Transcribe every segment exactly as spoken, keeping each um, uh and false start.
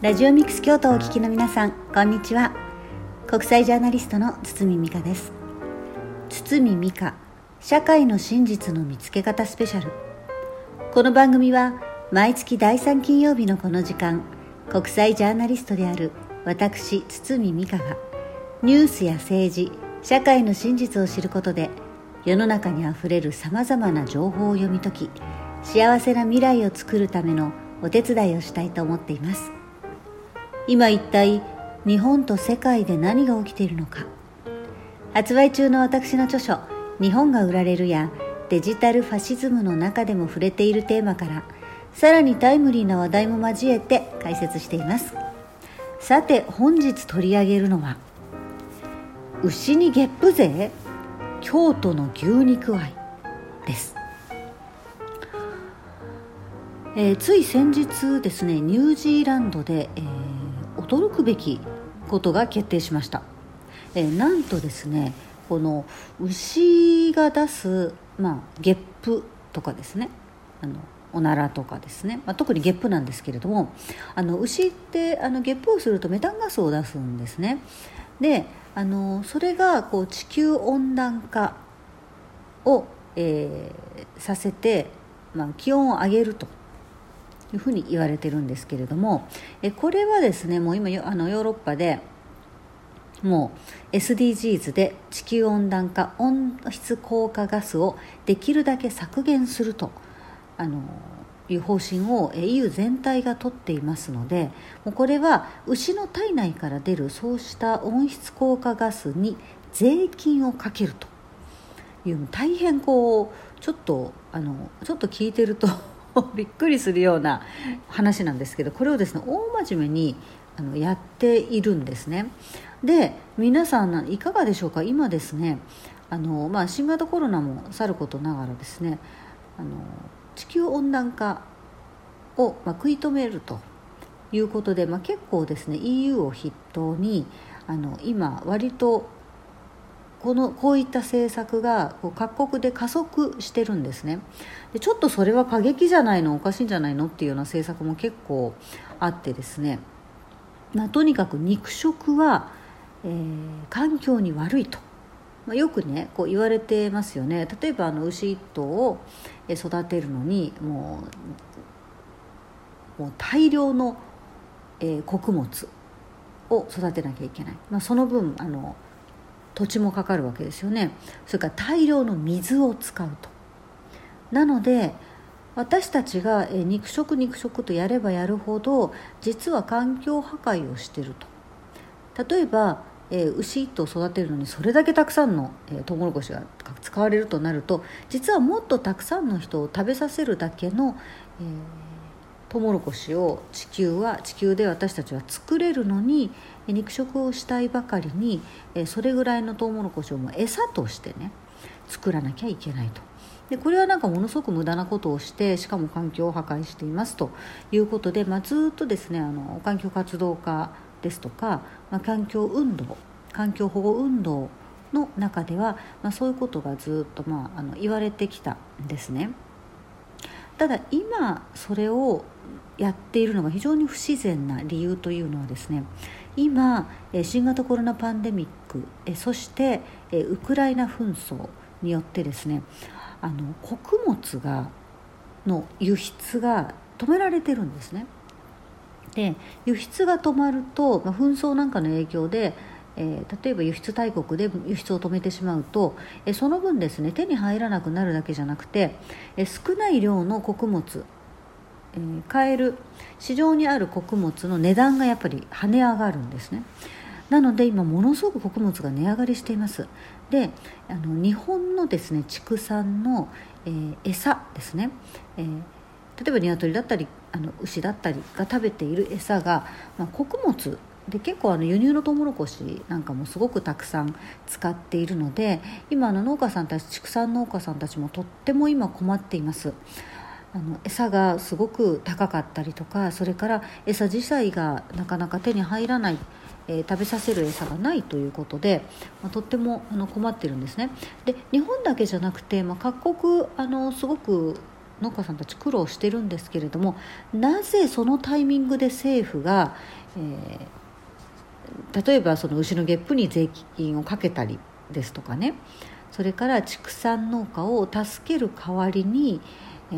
ラジオミックス京都をお聞きの皆さん、こんにちは。国際ジャーナリストの堤美香です。堤美香、社会の真実の見つけ方スペシャル。この番組は毎月だいさん金曜日のこの時間、国際ジャーナリストである私堤美香がニュースや政治、社会の真実を知ることで、世の中にあふれるさまざまな情報を読み解き、幸せな未来を作るためのお手伝いをしたいと思っています。今一体日本と世界で何が起きているのか。発売中の私の著書「日本が売られる」やデジタルファシズムの中でも触れているテーマから、さらにタイムリーな話題も交えて解説しています。さて、本日取り上げるのは、牛にゲップ税、京都の牛肉愛です。えー、つい先日ですね、ニュージーランドで、えー、驚くべきことが決定しました。えー、なんとですね、この牛が出す、まあ、ゲップとかですね、あのおならとかですね、まあ、特にゲップなんですけれども、あの牛ってあのゲップをするとメタンガスを出すんですね。で、あのそれがこう地球温暖化を、えー、させて、まあ、気温を上げるというふうに言われてるんですけれども、えこれはですね、もう今あのヨーロッパでもう エスディージーズ で地球温暖化、温室効果ガスをできるだけ削減するとあのいう方針を イーユー 全体が取っていますので、もうこれは牛の体内から出るそうした温室効果ガスに税金をかけるという大変こうちょっとあのちょっと聞いてるとびっくりするような話なんですけど、これをですね大真面目にあのやっているんですね。で、皆さんいかがでしょうか。今ですね、あの、まあ、新型コロナもさることながらですね、あの地球温暖化を、まあ、食い止めるということで、まあ、結構ですね イーユー を筆頭にあの今割とこのこういった政策がこう各国で加速してるんですね。で、ちょっとそれは過激じゃないの、おかしいんじゃないのっていうような政策も結構あってですね、まあ、とにかく肉食は、えー、環境に悪いと、まあ、よくねこう言われてますよね。例えばあの牛一頭を育てるのにもう、もう大量の、えー、穀物を育てなきゃいけない、まあ、その分あの土地もかかるわけですよね。それから大量の水を使うと。なので私たちが肉食肉食とやればやるほど、実は環境破壊をしていると。例えば、えー、牛一頭育てるのにそれだけたくさんの、えー、トウモロコシが使われるとなると、実はもっとたくさんの人を食べさせるだけの、えー、トウモロコシを地球は地球で私たちは作れるのに、肉食をしたいばかりにそれぐらいのトウモロコシをもう餌としてね作らなきゃいけないと。で、これはなんかものすごく無駄なことをして、しかも環境を破壊していますということで、まあ、ずっとですねあの環境活動家ですとか、まあ、環境運動環境保護運動の中では、まあ、そういうことがずっと、まあ、あの言われてきたんですね。ただ今それをやっているのが非常に不自然な理由というのはですね、今新型コロナパンデミック、そしてウクライナ紛争によってですね、あの穀物がの輸出が止められてるんですね。で、輸出が止まると、まあ、紛争なんかの影響でえー、例えば輸出大国で輸出を止めてしまうと、えー、その分ですね手に入らなくなるだけじゃなくて、えー、少ない量の穀物、えー、買える市場にある穀物の値段がやっぱり跳ね上がるんですね。なので今ものすごく穀物が値上がりしています。で、あの日本のですね畜産の、えー、餌ですね、えー、例えば鶏だったりあの牛だったりが食べている餌が、まあ、穀物で結構あの輸入のトウモロコシなんかもすごくたくさん使っているので、今の農家さんたち畜産農家さんたちもとっても今困っています。あの餌がすごく高かったりとか、それから餌自体がなかなか手に入らない、えー、食べさせる餌がないということで、まあ、とってもあの困っているんですね。で、日本だけじゃなくて、まあ、各国あのすごく農家さんたち苦労してるんですけれども、なぜそのタイミングで政府が、えー、例えばその牛のゲップに税金をかけたりですとかね、それから畜産農家を助ける代わりに、え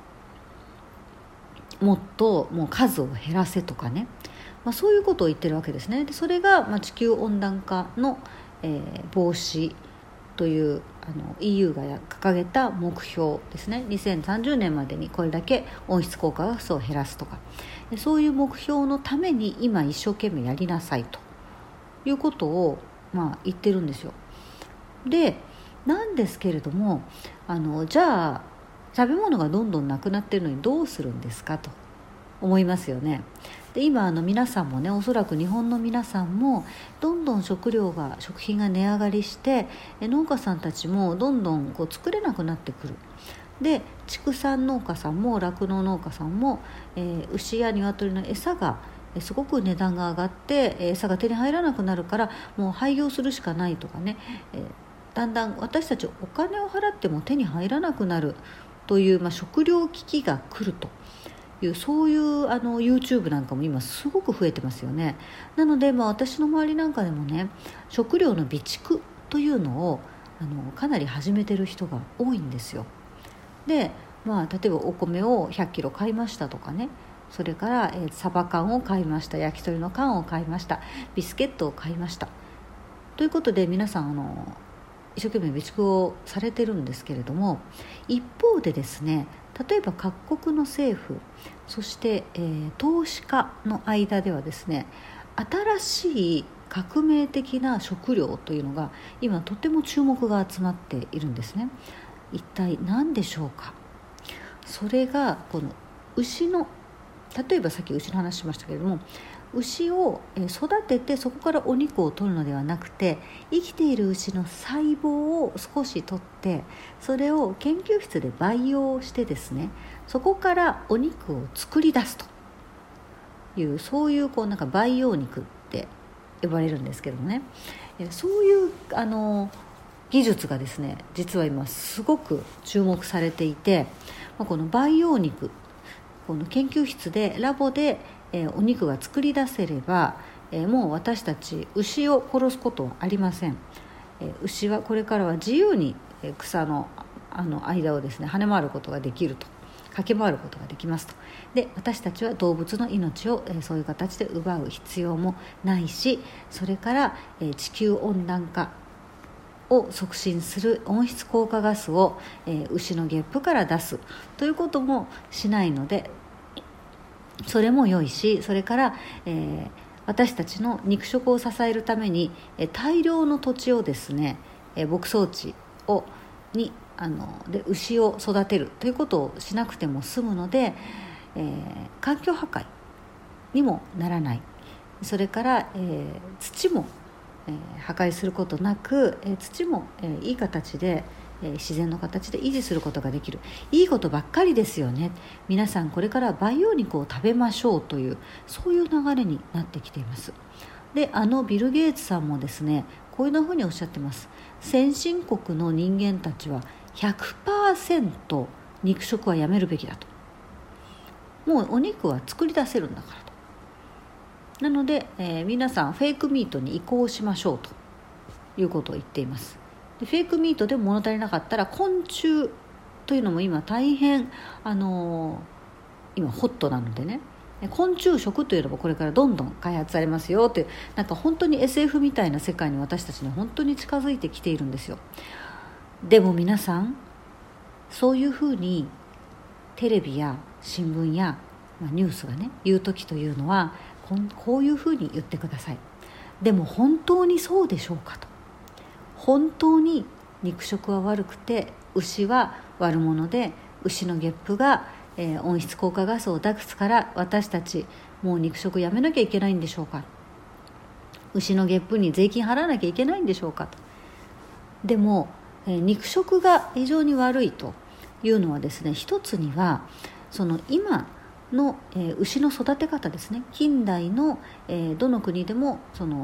ー、もっともう数を減らせとかね、まあ、そういうことを言ってるわけですね。でそれが、まあ、地球温暖化の、えー、防止というあの イーユー が掲げた目標ですね。にせんさんじゅうねんまでにこれだけ温室効果ガスを減らすとか、そういう目標のために今一生懸命やりなさいということを、まあ、言ってるんですよ。でなんですけれども、あのじゃあ食べ物がどんどんなくなっているのにどうするんですかと思いますよね。で今あの皆さんもね、おそらく日本の皆さんもどんどん食料が食品が値上がりして、農家さんたちもどんどんこう作れなくなってくる。で畜産農家さんも酪農農家さんも、えー、牛や鶏の餌がすごく値段が上がって餌が手に入らなくなるから、もう廃業するしかないとかね、えー、だんだん私たちお金を払っても手に入らなくなるという、まあ、食料危機が来るという、そういうあの YouTube なんかも今すごく増えてますよね。なので、まあ、私の周りなんかでもね、食料の備蓄というのをあのかなり始めてる人が多いんですよ。で、まあ、例えばお米をひゃっキロ買いましたとかね、それから、えー、サバ缶を買いました、焼き鳥の缶を買いました、ビスケットを買いましたということで、皆さんあの一生懸命備蓄をされてるんですけれども、一方でですね、例えば各国の政府、そして、えー、投資家の間ではですね、新しい革命的な食料というのが今とても注目が集まっているんですね。一体何でしょうか。それがこの牛の、例えばさっき牛の話しましたけれども、牛を育ててそこからお肉を取るのではなくて、生きている牛の細胞を少し取って、それを研究室で培養してですね、そこからお肉を作り出すという、そういうこうなんか培養肉って呼ばれるんですけどもね、そういうあの技術がですね、実は今すごく注目されていて、この培養肉、この研究室でラボでえー、お肉が作り出せれば、えー、もう私たち牛を殺すことはありません。えー、牛はこれからは自由に草の、あの間をですね跳ね回ることができると、駆け回ることができますと。で私たちは動物の命を、えー、そういう形で奪う必要もないし、それから、えー、地球温暖化を促進する温室効果ガスを、えー、牛のゲップから出すということもしないので、それも良いし、それから、えー、私たちの肉食を支えるために、えー、大量の土地をですね、えー、牧草地をにあので牛を育てるということをしなくても済むので、えー、環境破壊にもならない。それから、えー、土も、えー、破壊することなく、えー、土も、えー、いい形で自然の形で維持することができる。いいことばっかりですよね。皆さんこれから培養肉を食べましょうという、そういう流れになってきています。で、あのビル・ゲイツさんもですね、こういうふうにおっしゃってます。先進国の人間たちは ひゃくパーセント 肉食はやめるべきだと。もうお肉は作り出せるんだからと。なので、えー、皆さんフェイクミートに移行しましょうということを言っています。フェイクミートでも物足りなかったら昆虫というのも今大変あのー、今ホットなのでね、昆虫食というのもこれからどんどん開発されますよという、なんか本当に エスエフ みたいな世界に私たちに本当に近づいてきているんですよ。でも皆さん、そういうふうにテレビや新聞や、まあ、ニュースがね言う時というのはこ, こういうふうに言ってください。でも本当にそうでしょうかと。本当に肉食は悪くて牛は悪者で、牛のゲップが、えー、温室効果ガスを出すから私たちもう肉食やめなきゃいけないんでしょうか。牛のゲップに税金払わなきゃいけないんでしょうかと。でも、えー、肉食が非常に悪いというのはですね、一つにはその今の、えー、牛の育て方ですね。近代の、えー、どの国でもその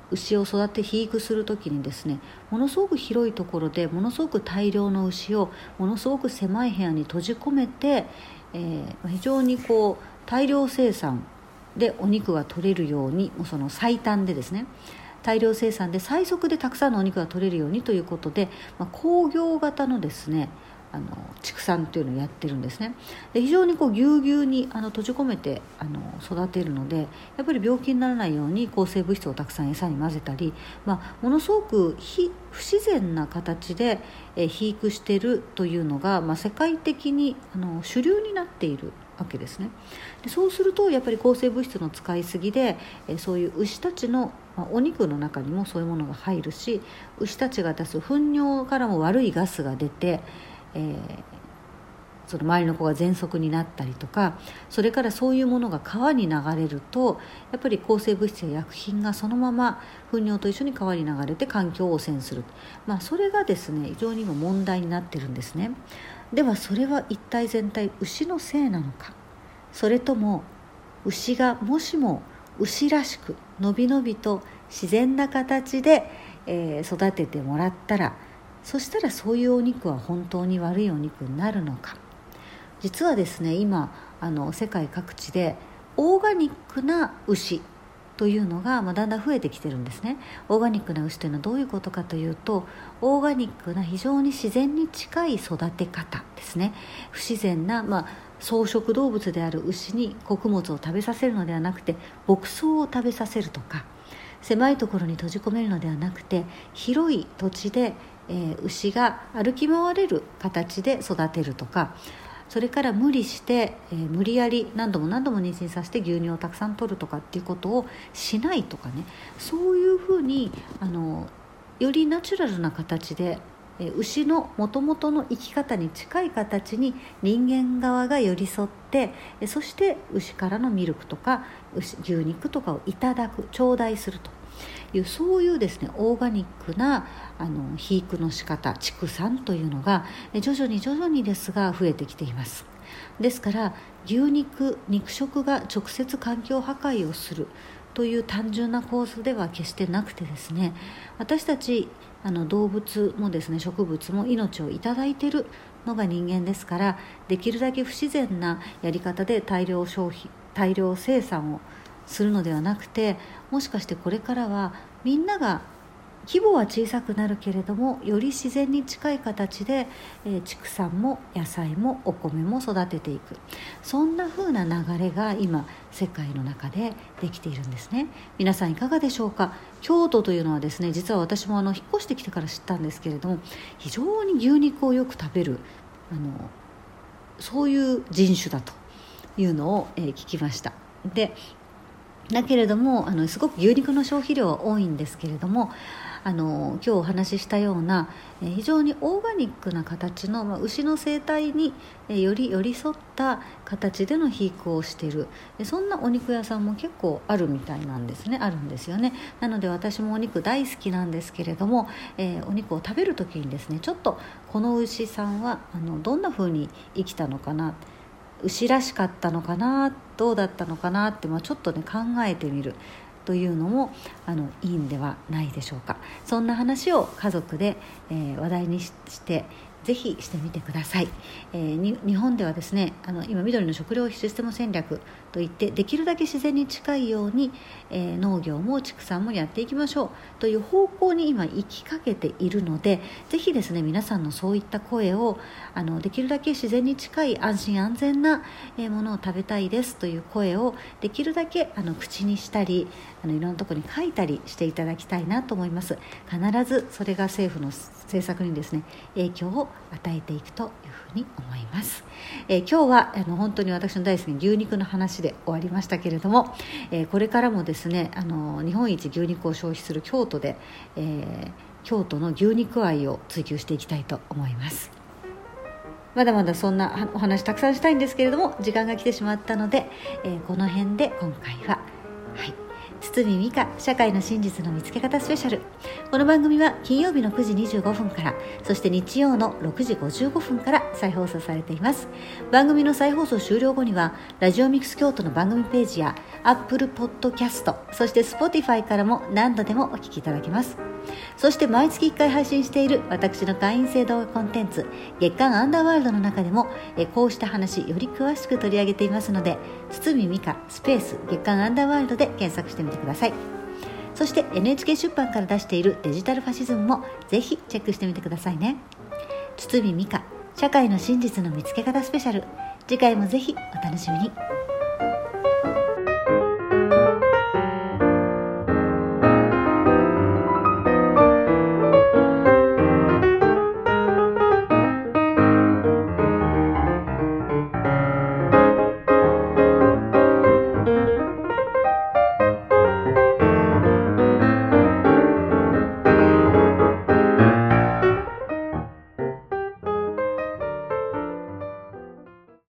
牛を育て肥育するときにですね、ものすごく広いところでものすごく大量の牛をものすごく狭い部屋に閉じ込めて、えー、非常にこう大量生産でお肉が取れるように、その最短でですね、大量生産で最速でたくさんのお肉が取れるようにということで、まあ、工業型のですねあの畜産というのをやってるんですね。で非常にこうぎゅうぎゅうにあの閉じ込めてあの育てるので、やっぱり病気にならないように抗生物質をたくさん餌に混ぜたり、まあ、ものすごく非不自然な形で、えー、肥育しているというのが、まあ、世界的にあの主流になっているわけですね。でそうするとやっぱり抗生物質の使いすぎで、えー、そういう牛たちの、まあ、お肉の中にもそういうものが入るし、牛たちが出す糞尿からも悪いガスが出て、えー、その周りの子が喘息になったりとか、それからそういうものが川に流れるとやっぱり抗生物質や薬品がそのまま糞尿と一緒に川に流れて環境を汚染する、まあ、それがですね非常に今問題になってるんですね。ではそれは一体全体牛のせいなのか、それとも牛がもしも牛らしくのびのびと自然な形で、えー、育ててもらったら、そしたらそういうお肉は本当に悪いお肉になるのか。実はですね今あの世界各地でオーガニックな牛というのが、まあ、だんだん増えてきてるんですね。オーガニックな牛というのはどういうことかというと、オーガニックな非常に自然に近い育て方ですね。不自然な、まあ、草食動物である牛に穀物を食べさせるのではなくて牧草を食べさせるとか、狭いところに閉じ込めるのではなくて広い土地で、えー、牛が歩き回れる形で育てるとか、それから無理して、えー、無理やり何度も何度も妊娠させて牛乳をたくさん取るとかっていうことをしないとかね、そういうふうにあのよりナチュラルな形で、えー、牛のもともとの生き方に近い形に人間側が寄り添って、えー、そして牛からのミルクとか牛牛肉とかをいただく頂戴するという、そういうですねオーガニックなあの肥育の仕方、畜産というのが徐々に徐々にですが増えてきています。ですから牛肉肉食が直接環境破壊をするという単純な構図では決してなくてですね、私たちあの動物もですね植物も命をいただいているのが人間ですから、できるだけ不自然なやり方で大量消費大量生産をするのではなくて、もしかしてこれからはみんなが規模は小さくなるけれどもより自然に近い形で、えー、畜産も野菜もお米も育てていく、そんな風な流れが今世界の中でできているんですね。皆さんいかがでしょうか。京都というのはですね、実は私もあの引っ越してきてから知ったんですけれども、非常に牛肉をよく食べるあのそういう人種だというのを、えー、聞きました。でだけれどもあのすごく牛肉の消費量は多いんですけれども、あの今日お話ししたような、えー、非常にオーガニックな形の、まあ、牛の生態に、えー、より寄り添った形での肥育をしている、そんなお肉屋さんも結構あるみたいなんですねあるんですよね。なので私もお肉大好きなんですけれども、えー、お肉を食べるときにですね、ちょっとこの牛さんはあのどんな風に生きたのかな、牛らしかったのかな、どうだったのかなって、まあ、ちょっとね考えてみるというのもあのいいんではないでしょうか。そんな話を家族で、えー、話題にしてぜひしてみてください。えー、に日本ではですねあの今緑の食料システム戦略といってできるだけ自然に近いように、えー、農業も畜産もやっていきましょうという方向に今行きかけているので、ぜひですね皆さんのそういった声をあのできるだけ自然に近い安心安全なものを食べたいですという声をできるだけあの口にしたりあのいろんなところに書いたりしていただきたいなと思います。必ずそれが政府の政策にですね影響を与えていくというふうに思います。えー、今日はあの本当に私の大好きな牛肉の話で終わりましたけれども、えー、これからもですねあの日本一牛肉を消費する京都で、えー、京都の牛肉愛を追求していきたいと思います。まだまだそんなお話たくさんしたいんですけれども時間が来てしまったので、えー、この辺で今回は、はい、 堤美香社会の真実の見つけ方スペシャル。この番組は金曜日のくじにじゅうごふんから、そして日曜のろくじごじゅうごふんから再放送されています。番組の再放送終了後にはラジオミックス京都の番組ページや Apple Podcast、 そして Spotify からも何度でもお聞きいただけます。そして毎月いっかい配信している私の会員制動画コンテンツ月刊アンダーワールドの中でもえこうした話より詳しく取り上げていますので、堤美香スペース月刊アンダーワールドで検索してみてください。そして エヌエイチケー 出版から出しているデジタルファシズムもぜひチェックしてみてくださいね。堤美香社会の真実の見つけ方スペシャル、次回もぜひお楽しみに。